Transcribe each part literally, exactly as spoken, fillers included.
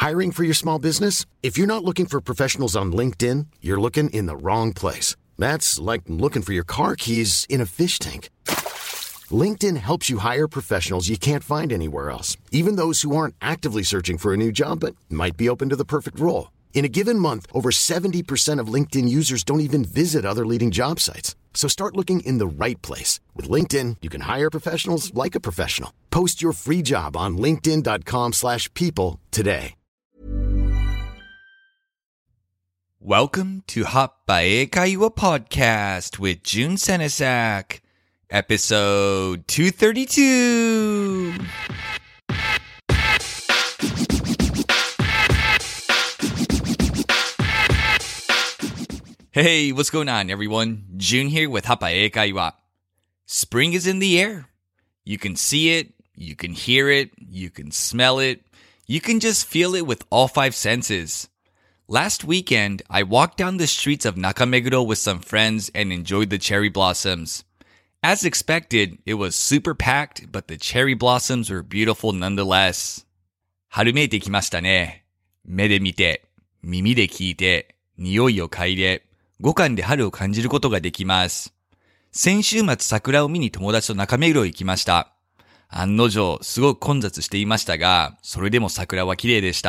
Hiring for your small business? If you're not looking for professionals on LinkedIn, you're looking in the wrong place. That's like looking for your car keys in a fish tank. LinkedIn helps you hire professionals you can't find anywhere else, even those who aren't actively searching for a new job but might be open to the perfect role. In a given month, over seventy percent of LinkedIn users don't even visit other leading job sites. So start looking in the right place. With LinkedIn, you can hire professionals like a professional. Post your free job on linkedin.com slash people today. Welcome to Hot by Eikaiwa Podcast with Jun Senesak, episode two thirty-two. Hey, what's going on, everyone? Jun here with Hot by Eikaiwa. Spring is in the air. You can see it, you can hear it, you can smell it, you can just feel it with all five senses. Last weekend, I walked down the streets of Nakameguro with some friends and enjoyed the cherry blossoms. As expected, it was super packed, but the cherry blossoms were beautiful nonetheless. 春めいてきましたね。目で見て、耳で聞いて、匂いを嗅いで、五感で春を感じることができます。先週末桜を見に友達と中目黒へ行きました。案の定、すごく混雑していましたが、それでも桜は綺麗でした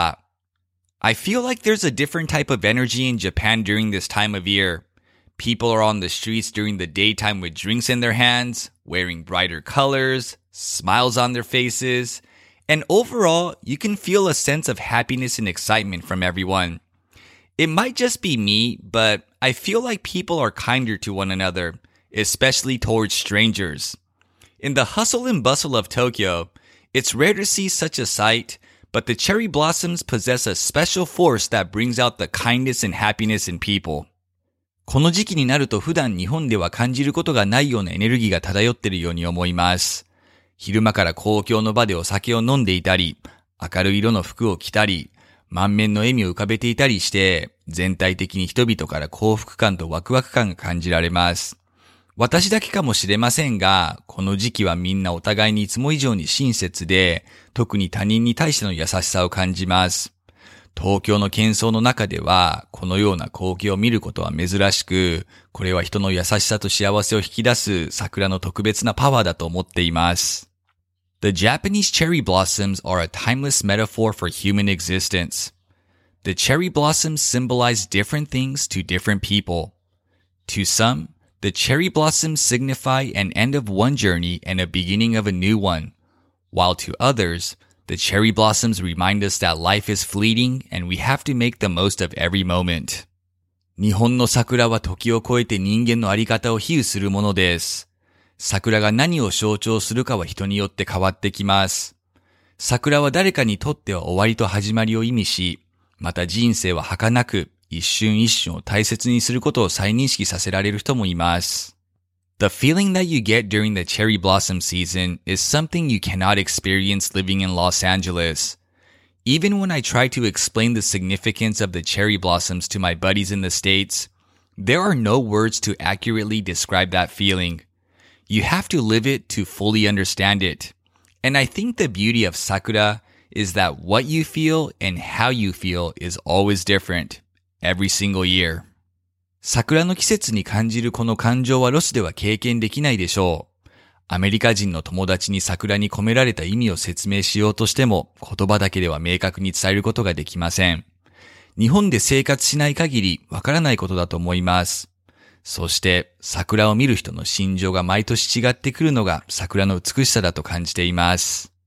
。I feel like there's a different type of energy in Japan during this time of year. People are on the streets during the daytime with drinks in their hands, wearing brighter colors, smiles on their faces, and overall, you can feel a sense of happiness and excitement from everyone. It might just be me, but I feel like people are kinder to one another, especially towards strangers. In the hustle and bustle of Tokyo, it's rare to see such a sight, but the cherry blossoms possess a special force that brings out the kindness and happiness in people. この時期になると普段日本では感じることがないようなエネルギーが漂っているように思います。昼間から公共の場でお酒を飲んでいたり、明るい色の服を着たり、満面の笑みを浮かべていたりして、全体的に人々から幸福感とワクワク感が感じられます。私だけかもしれませんが、この時期はみんなお互いにいつも以上に親切で、特に他人に対しての優しさを感じます。東京の喧騒の中では、このような光景を見ることは珍しく、これは人の優しさと幸せを引き出す桜の特別なパワーだと思っています。The Japanese cherry blossoms are a timeless metaphor for human existence. The cherry blossoms symbolize different things to different people. To some, the cherry blossoms signify an end of one journey and a beginning of a new one, while to others, the cherry blossoms remind us that life is fleeting and we have to make the most of every moment. 日本の桜は時を超えて人間のあり方を比喩するものです。桜が何を象徴するかは人によって変わってきます。桜は誰かにとっては終わりと始まりを意味し、また人生は儚く、一瞬一瞬を大切にすることを再認識させられる人もいます。The feeling that you get during the cherry blossom season is something you cannot experience living in Los Angeles. Even when I try to explain the significance of the cherry blossoms to my buddies in the States, there are no words to accurately describe that feeling. You have to live it to fully understand it. And I think the beauty of Sakura is that what you feel and how you feel is always different, every single year. 桜の季節に感じるこの感情はロスでは経験できないでしょう。アメリカ人の友達に桜に込められた意味を説明しようとしても言葉だけでは明確に伝えることができません。日本で生活しない限りわからないことだと思います。そして桜を見る人の心情が毎年違ってくるのが桜の美しさだと感じています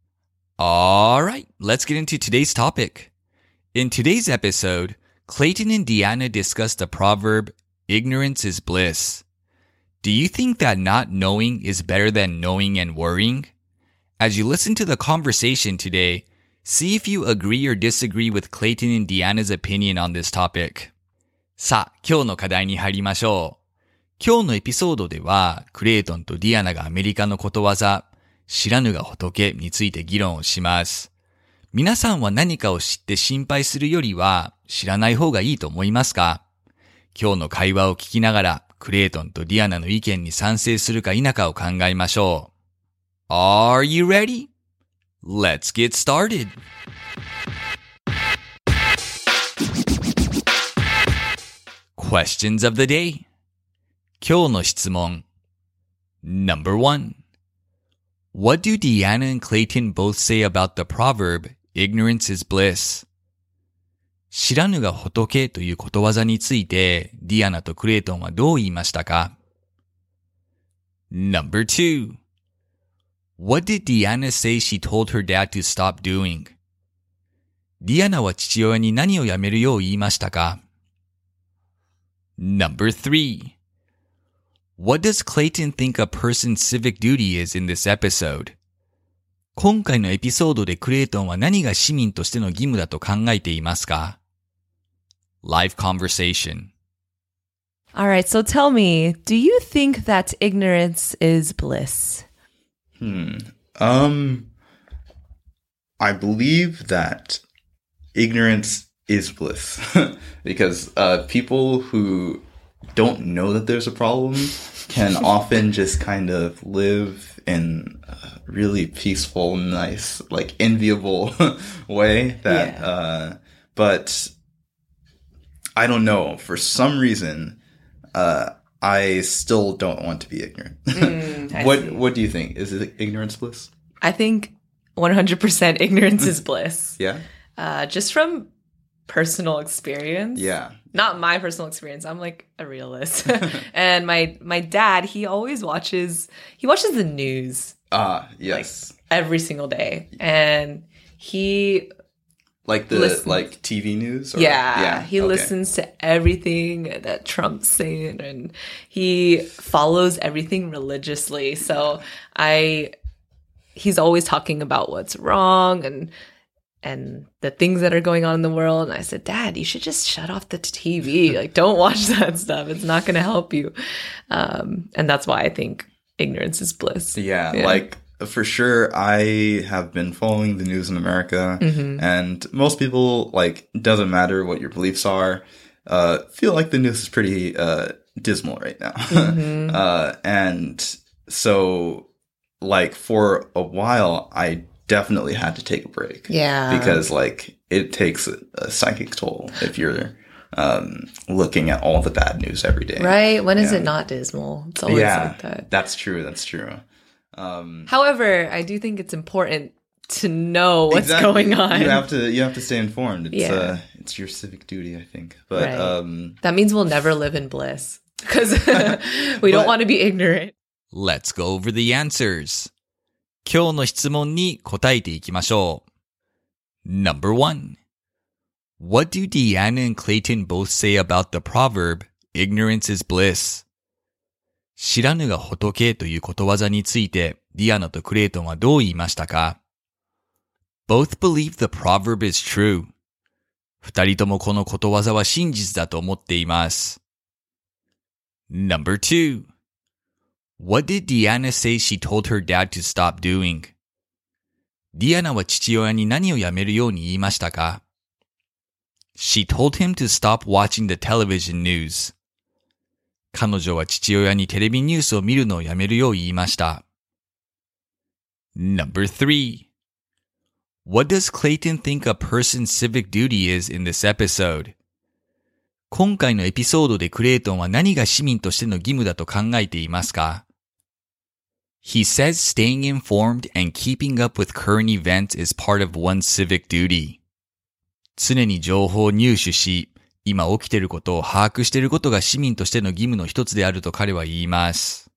。Alright, let's get into today's topic. In today's episode, Clayton and Deanna discuss the proverb, ignorance is bliss. Do you think that not knowing is better than knowing and worrying? As you listen to the conversation today, see if you agree or disagree with Clayton and Deanna's opinion on this topic. さあ、今日の課題に入りましょう。今日のエピソードでは、クレイトンとディアナがアメリカのことわざ、知らぬが仏について議論をします。皆さんは何かを知って心配するよりは知らない方がいいと思いますか？今日の会話を聞きながらクレイトンとディアナの意見に賛成するか否かを考えましょう。Are you ready? Let's get started! Questions of the day. 今日の質問 Number one. What do Deanna and Clayton both say about the proverb, ignorance is bliss? 知らぬが仏ということわざについて、ディアナとクレイトンはどう言いましたか？ Number two. What did Deanna say she told her dad to stop doing? ディアナは父親に何をやめるよう言いましたか？ Number three. What does Clayton think a person's civic duty is in this episode? 今回のエピソードでクレイトンは何が市民としての義務だと考えていますか？ Live conversation. All right, so tell me, do you think that ignorance is bliss? Hmm. Um, I believe that ignorance is bliss because uh, people who don't know that there's a problem can often just kind of live in a really peaceful, nice, like enviable way that, yeah. uh, but I don't know, for some reason, uh, I still don't want to be ignorant. Mm, what, see. what do you think? Is it ignorance bliss? I think one hundred percent ignorance is bliss. Yeah. Uh, just from personal experience. Yeah. Not my personal experience. I'm like a realist. And my my dad, he always watches he watches the news. Ah, yes. Like, every single day. And he like the listens. like T V news? Or, yeah, yeah. He okay. listens to everything that Trump's saying and he follows everything religiously. So I he's always talking about what's wrong and and the things that are going on in the world. And I said, Dad, you should just shut off the T V. Like, don't watch that stuff. It's not going to help you. Um, and that's why I think ignorance is bliss. Yeah, yeah, like, for sure, I have been following the news in America. Mm-hmm. And most people, like, doesn't matter what your beliefs are, uh, feel like the news is pretty uh, dismal right now. Mm-hmm. uh, and so, like, for a while, I definitely had to take a break. Yeah. Because, like, it takes a, a psychic toll if you're um, looking at all the bad news every day. Right? When is yeah. it not dismal? It's always yeah, like that. That's true. That's true. Um, However, I do think it's important to know what's exactly. going on. You have to you have to stay informed. It's yeah. uh, it's your civic duty, I think. But right. um, that means we'll never live in bliss because we don't but, want to be ignorant. Let's go over the answers. 今日の質問に答えていきましょう。Number one. What do Deanna and Clayton both say about the proverb, ignorance is bliss? 知らぬが仏ということわざについて、ディアナとクレイトンはどう言いましたか？ Both believe the proverb is true. 二人ともこのことわざは真実だと思っています。Number two. What did Deanna say she told her dad to stop doing? ディアナは父親に何をやめるように言いましたか？ She told him to stop watching the television news. 彼女は父親にテレビニュースを見るのをやめるよう言いました。Number three. What does Clayton think a person's civic duty is in this episode? 今回のエピソードでクレイトンは何が市民としての義務だと考えていますか？ He says staying informed and keeping up with current events is part of one's civic duty. 常に情報を入手し、今起きていることを把握していることが市民としての義務の一つであると彼は言います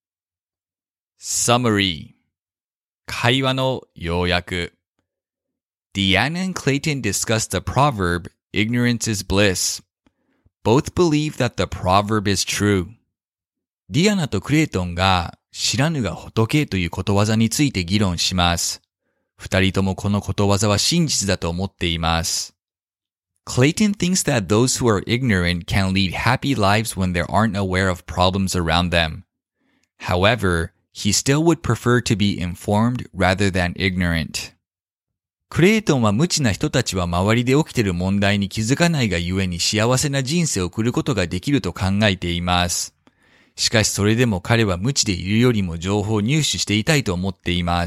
。Summary 会話の要約 Deanna and Clayton discussed the proverb, ignorance is bliss. Both believe that the proverb is true. ディアナとクレイトンが知らぬが仏ということわざについて議論します。二人ともこのことわざは真実だと思っています。Clayton thinks that those who are ignorant can lead happy lives when they aren't aware of problems around them. However, he still would prefer to be informed rather than ignorant. クレイトンは無知な人たちは周りで起きている問題に気づかないがゆえに幸せな人生を送ることができると考えています。しかしそれでも彼は無知でいるよりも情報を入手していたいと思っています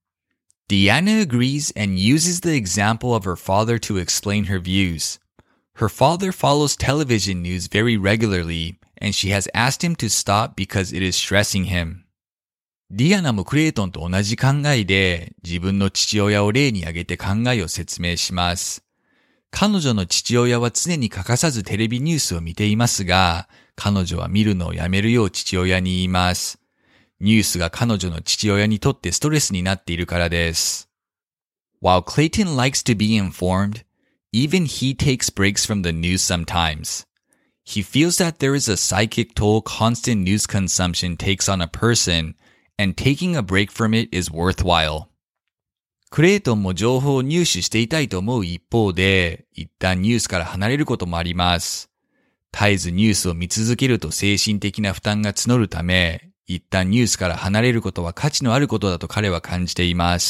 。Deanna agrees and uses the example of her father to explain her views. Her father follows television news very regularly, and she has asked him to stop because it is stressing him. ディアナもクレイトンと同じ考えで、自分の父親を例に挙げて考えを説明します。彼女の父親は常に欠かさずテレビニュースを見ていますが、彼女は見るのをやめるよう父親に言います。ニュースが彼女の父親にとってストレスになっているからです。While Clayton likes to be informed, even he takes breaks from the news sometimes. He feels that there is a psychic toll constant news consumption takes on a person, and taking a break from it is worthwhile. クレイトンも情報を入手していたいと思う一方で、一旦ニュースから離れることもあります。絶えずニュースを見続けると精神的な負担が募るため、一旦ニュースから離れることは価値のあることだと彼は感じています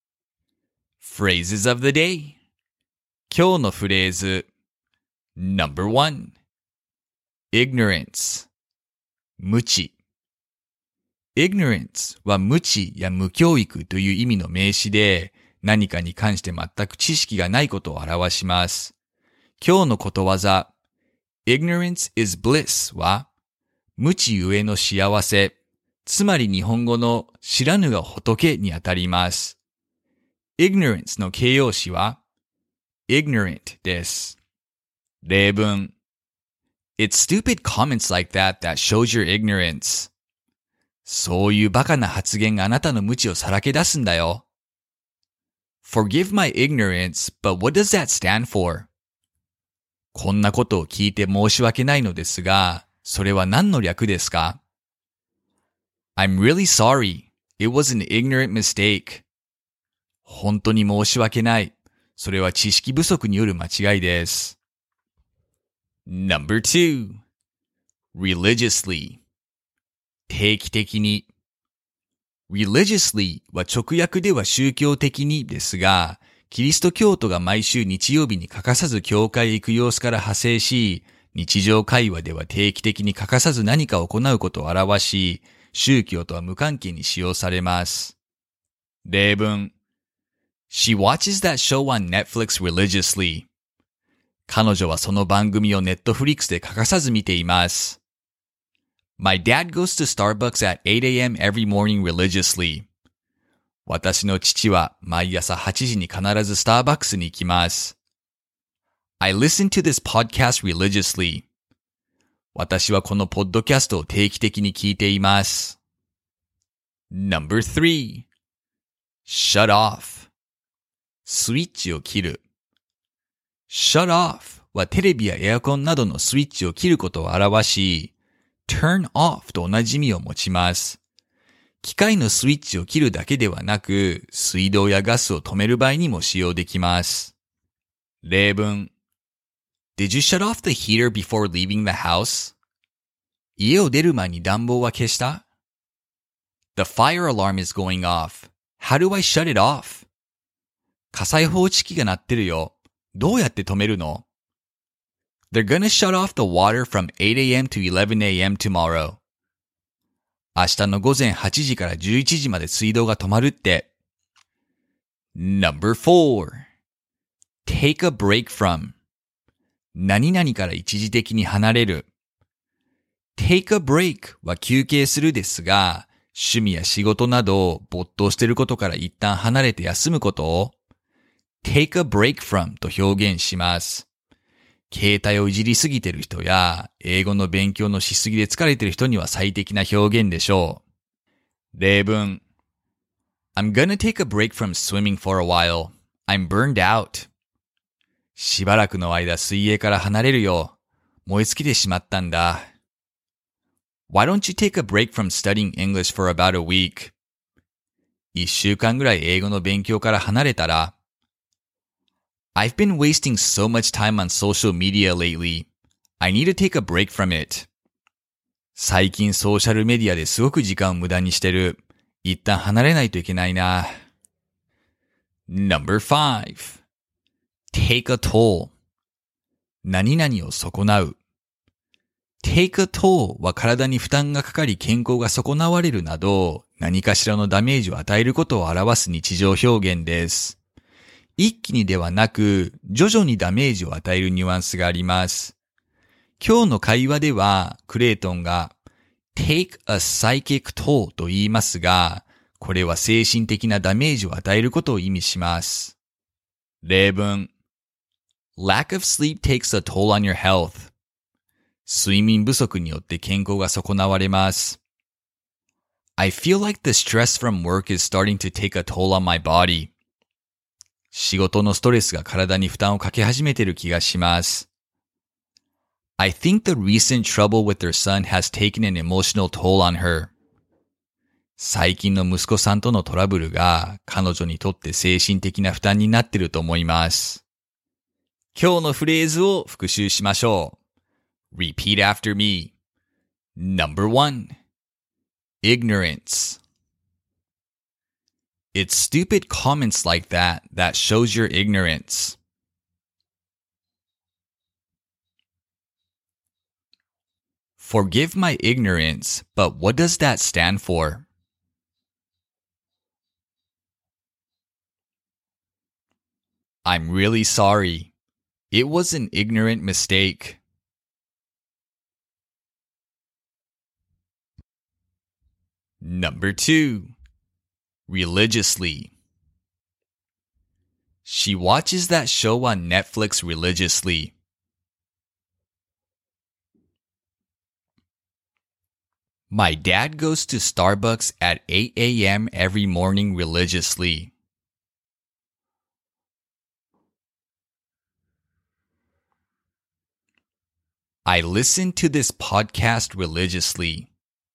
。Phrases of the day. 今日のフレーズ Number one. Ignorance. 無知。Ignorance は無知や無教育という意味の名詞で、何かに関して全く知識がないことを表します。今日のことわざ Ignorance is bliss は無知ゆえの幸せ、つまり日本語の知らぬが仏にあたります。Ignorance の形容詞は ignorant です。例文 It's stupid comments like that that shows your ignorance. そういうバカな発言があなたの無知をさらけ出すんだよ。Forgive my ignorance, but what does that stand for? こんなことを聞いて申し訳ないのですが、それは何の略ですか？ I'm really sorry. It was an ignorant mistake. 本当に申し訳ない。それは知識不足による間違いです。Number two. Religiously. 定期的に。religiously は直訳では宗教的にですが、キリスト教徒が毎週日曜日に欠かさず教会へ行く様子から派生し、日常会話では定期的に欠かさず何かを行うことを表し、宗教とは無関係に使用されます。例文 She watches that show on Netflix religiously. 彼女はその番組をネットフリックスで欠かさず見ています。My dad goes to Starbucks at eight a.m. every morning religiously. 私の父は毎朝はちじに必ずスターバックスに行きます。I listen to this podcast religiously. 私はこのポッドキャストを定期的に聞いています。Number three. Shut off. スイッチを切る。Shut off はテレビやエアコンなどのスイッチを切ることを表し、turn off と同じ意味を持ちます。機械のスイッチを切るだけではなく、水道やガスを止める場合にも使用できます。例文 Did you shut off the heater before leaving the house? 家を出る前に暖房は消した？ The fire alarm is going off. How do I shut it off? 火災報知器が鳴ってるよ。どうやって止めるの？ They're gonna shut off the water from eight a.m. to eleven a.m. tomorrow. 明日の午前はちじからじゅういちじまで水道が止まるって。Number four. Take a break from. 何々から一時的に離れる。Take a break は休憩するですが、趣味や仕事など没頭していることから一旦離れて休むことを Take a break from と表現します。携帯をいじりすぎている人や、英語の勉強のしすぎで疲れている人には最適な表現でしょう。例文 I'm gonna take a break from swimming for a while. I'm burned out. しばらくの間水泳から離れるよ。燃え尽きてしまったんだ。Why don't you take a break from studying English for about a week? 一週間ぐらい英語の勉強から離れたら。I've been wasting so much time on social media lately. I need to take a break from it. 最近ソーシャルメディアですごく時間を無駄にしてる。一旦離れないといけないな。Number five. Take a toll. 何々を損なう。Take a toll は体に負担がかかり健康が損なわれるなど、何かしらのダメージを与えることを表す日常表現です。 一気にではなく、徐々にダメージを与えるニュアンスがあります。今日の会話では、クレイトンが take a psychic toll と言いますが、これは精神的なダメージを与えることを意味します。例文 Lack of sleep takes a toll on your health. 睡眠不足によって健康が損なわれます。I feel like the stress from work is starting to take a toll on my body. 仕事のストレスが体に負担をかけ始めている気がします。I think the recent trouble with their son has taken an emotional toll on her. 最近の息子さんとのトラブルが彼女にとって精神的な負担になっていると思います。今日のフレーズを復習しましょう。Repeat after me. Number one. Ignorance. It's stupid comments like that that shows your ignorance. Forgive my ignorance, but what does that stand for? I'm really sorry. It was an ignorant mistake. Number two. Religiously. She watches that show on Netflix religiously. My dad goes to Starbucks at eight a.m. every morning religiously. I listen to this podcast religiously.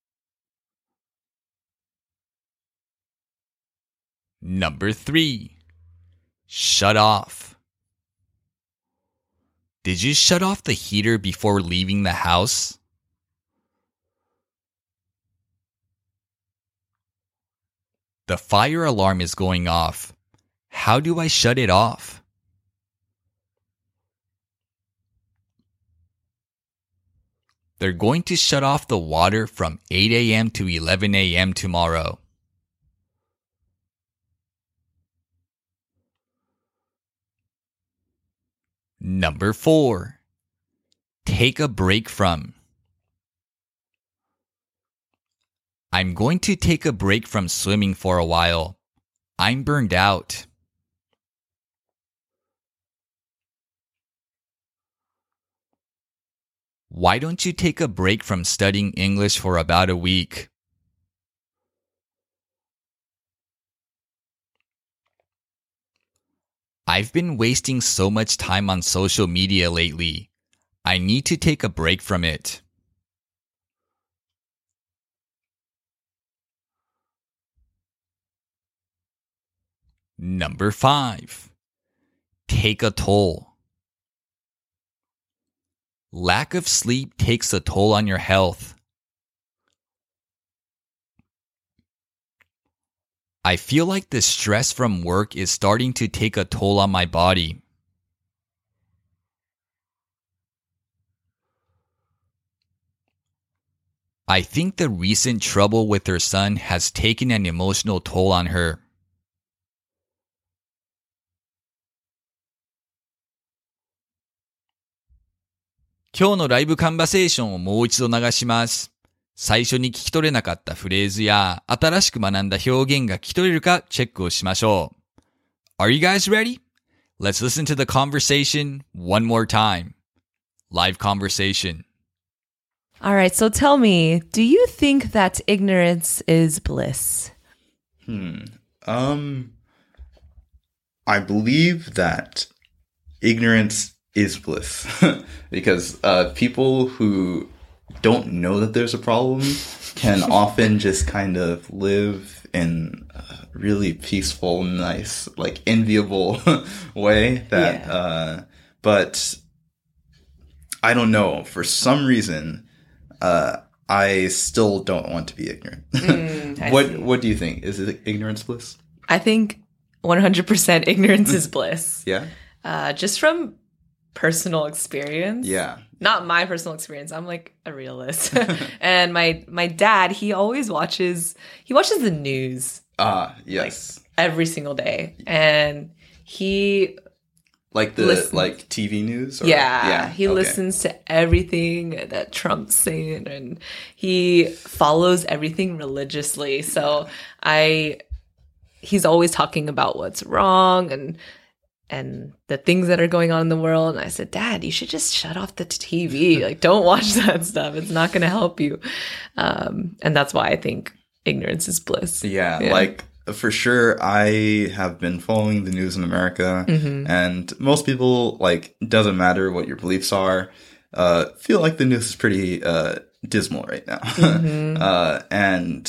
Number three. Shut off. Did you shut off the heater before leaving the house? The fire alarm is going off. How do I shut it off? They're going to shut off the water from eight a.m. to eleven a.m. tomorrow. Number four. Take a break from. I'm going to take a break from swimming for a while. I'm burned out. Why don't you take a break from studying English for about a week? I've been wasting so much time on social media lately. I need to take a break from it. Number five. Take a toll. Lack of sleep takes a toll on your health. I feel like the stress from work is starting to take a toll on my body. I think the recent trouble with her son has taken an emotional toll on her. 今日のライブカンバセーションをもう一度流します。最初に聞き取れなかったフレーズや新しく学んだ表現が聞き取れるかチェックをしましょう。Are you guys ready? Let's listen to the conversation one more time. Live conversation. All right, so tell me, do you think that ignorance is bliss? Hmm. Um, I believe that ignorance is bliss because uh, people who don't know that there's a problem can often just kind of live in a really peaceful, nice, like enviable way that, Yeah. uh, but I don't know, for some reason, uh, I still don't want to be ignorant. Mm, I what, see. what do you think? Is it ignorance bliss? I think one hundred percent ignorance is bliss. Yeah. Uh, just from personal experience. Yeah. Not my personal experience. I'm like a realist. And my my dad, he always watches he watches the news Ah, yes. every single day. And He Like the Listen. like T V news? Or, Yeah, he okay. listens to everything that Trump's saying, and he follows everything religiously. So I, he's always talking about what's wrong and and the things that are going on in the world. And I said, Dad, you should just shut off the T V. Like, don't watch that stuff. It's not going to help you. Um, and that's why I think ignorance is bliss. Yeah, Yeah. like for sure, I have been following the news in America, Mm-hmm. and most people, like, doesn't matter what your beliefs are, uh, feel like the news is pretty uh, dismal right now. Mm-hmm. uh, and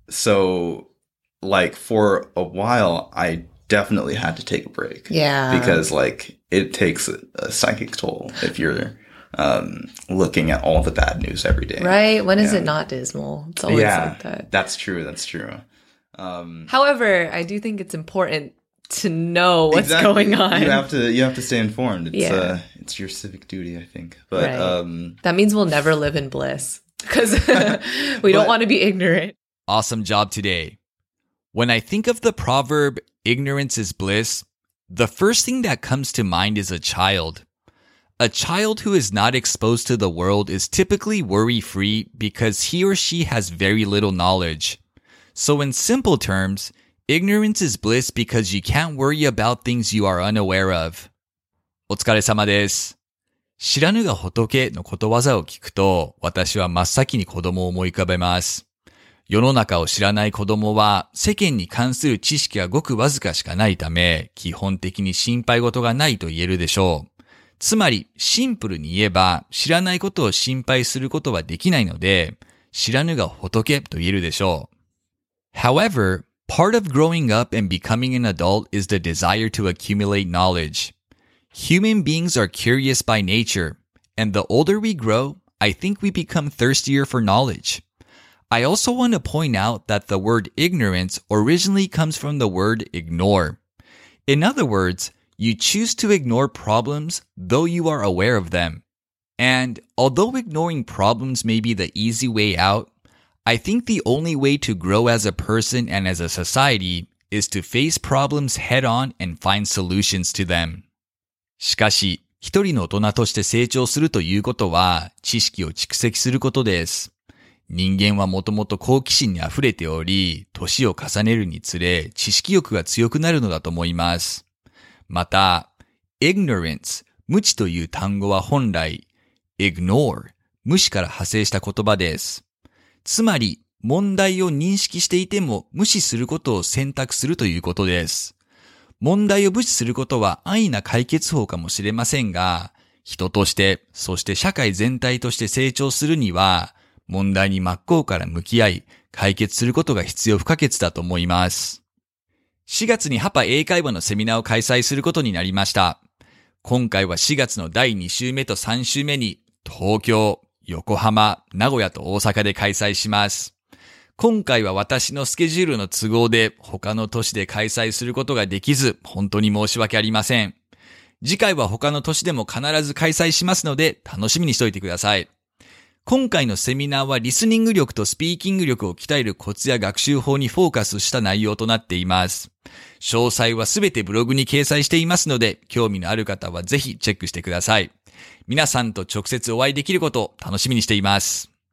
so, like, for a while, I definitely had to take a break. Yeah. Because, like, it takes a, a psychic toll if you're um, looking at all the bad news every day. Right? When is Yeah. it not dismal? It's always Yeah, like that. that's true. That's true. Um, However, I do think it's important to know what's Exactly. going on. You have to you have to stay informed. It's Yeah. uh it's your civic duty, I think. But Right. um That means we'll never live in bliss because we don't But- want to be ignorant. Awesome job today. When I think of the proverb, ignorance is bliss, the first thing that comes to mind is a child. A child who is not exposed to the world is typically worry-free because he or she has very little knowledge. So in simple terms, ignorance is bliss because you can't worry about things you are unaware of. お疲れ様です。知らぬが仏のことわざを聞くと、私は真っ先に子供を思い浮かべます。世の中を知らない子供は世間に関する知識がごくわずかしかないため、基本的に心配事がないと言えるでしょう。つまり、シンプルに言えば、知らないことを心配することはできないので、知らぬが仏と言えるでしょう。However, part of growing up and becoming an adult is the desire to accumulate knowledge. Human beings are curious by nature, and the older we grow, I think we become thirstier for knowledge. I also want to point out that the word ignorance originally comes from the word ignore. In other words, you choose to ignore problems though you are aware of them. And although ignoring problems may be the easy way out, I think the only way to grow as a person and as a society is to face problems head on and find solutions to them. しかし、一人の大人として成長するということは、知識を蓄積することです。人間はもともと好奇心に溢れており、年を重ねるにつれ、知識欲が強くなるのだと思います。また、ignorance、無知という単語は本来、ignore、無視から派生した言葉です。つまり、問題を認識していても無視することを選択するということです。問題を無視することは安易な解決法かもしれませんが、人として、そして社会全体として成長するには、問題に真っ向から向き合い、解決することが必要不可欠だと思います。しがつにハパ英会話のセミナーを開催することになりました。今回はしがつのだいに週目とさん週目に、東京、横浜、名古屋と大阪で開催します。今回は私のスケジュールの都合で他の都市で開催することができず、本当に申し訳ありません。次回は他の都市でも必ず開催しますので楽しみにしておいてください。今回のセミナーはリスニング力とスピーキング力を鍛えるコツや学習法にフォーカスした内容となっています。詳細はすべてブログに掲載していますので、興味のある方はぜひチェックしてください。皆さんと直接お会いできることを楽しみにしています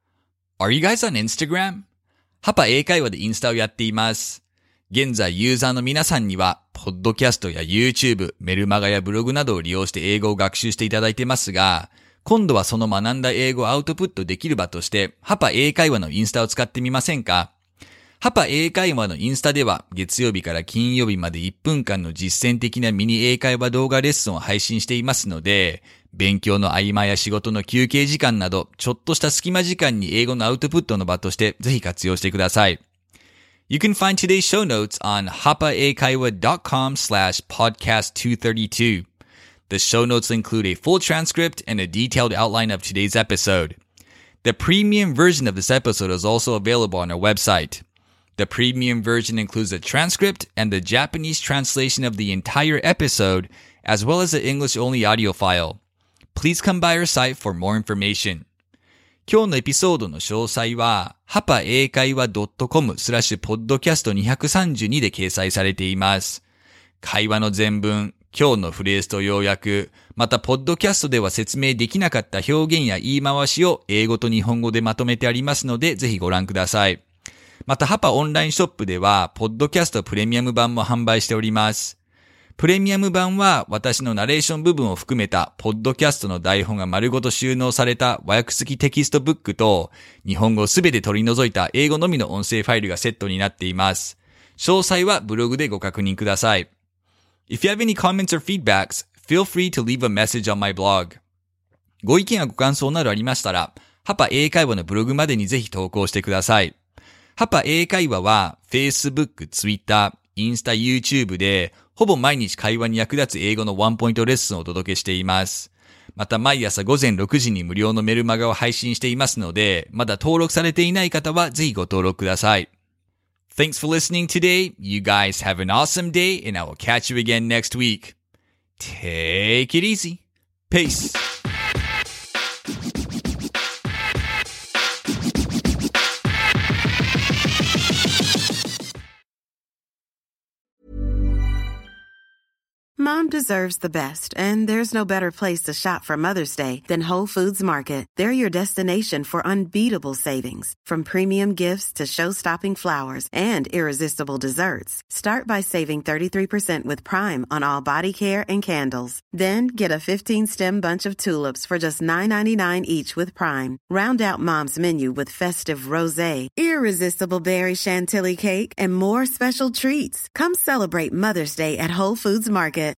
。Are you guys on Instagram? ハパ英会話でインスタをやっています。現在ユーザーの皆さんには、ポッドキャストや YouTube、メルマガやブログなどを利用して英語を学習していただいてますが、今度はその学んだ英語をアウトプットできる場として、ハパ英会話のインスタを使ってみませんか？ハパ英会話のインスタでは、月曜日から金曜日までいっぷんかんの実践的なミニ英会話動画レッスンを配信していますので、勉強の合間や仕事の休憩時間など、ちょっとした隙間時間に英語のアウトプットの場としてぜひ活用してください。You can find today's show notes on hapaeikaiwa.com slash podcast 232. The show notes include a full transcript and a detailed outline of today's episode. The premium version of this episode is also available on our website. The premium version includes a transcript and the Japanese translation of the entire episode, as well as an English-only audio file.Please come by our site for more information. 今日のエピソードの詳細は ハパ英会話 .com スラッシュポッドキャストにひゃくさんじゅうにで掲載されています。会話の全文、 今日のフレーズと要約、またポッドキャストでは説明できなかった表現や言い回しを英語と日本語でまとめてありますので、ぜひご覧ください。またハパオンラインショップでは、ポッドキャストプレミアム版も販売しております。プレミアム版は私のナレーション部分を含めたポッドキャストの台本が丸ごと収納された和訳付きテキストブックと日本語をすべて取り除いた英語のみの音声ファイルがセットになっています。詳細はブログでご確認ください。If you have any comments or feedbacks, feel free to leave a message on my blog. ご意見やご感想などありましたら、ハパ英会話のブログまでにぜひ投稿してください。ハパ英会話は Facebook、Twitter、インスタ、YouTube でほぼ毎日会話に役立つ英語のワンポイントレッスンをお届けしています。また毎朝午前ろくじに無料のメルマガを配信していますので、まだ登録されていない方はぜひご登録ください。Thanks for listening today. You guys have an awesome day and I will catch you again next week. Take it easy. Peace. Mom deserves the best, and there's no better place to shop for Mother's Day than Whole Foods Market. They're your destination for unbeatable savings, from premium gifts to show-stopping flowers and irresistible desserts. Start by saving thirty-three percent with Prime on all body care and candles. Then get a fifteen-stem bunch of tulips for just nine ninety-nine each with Prime. Round out Mom's menu with festive rosé, irresistible berry chantilly cake, and more special treats. Come celebrate Mother's Day at Whole Foods Market.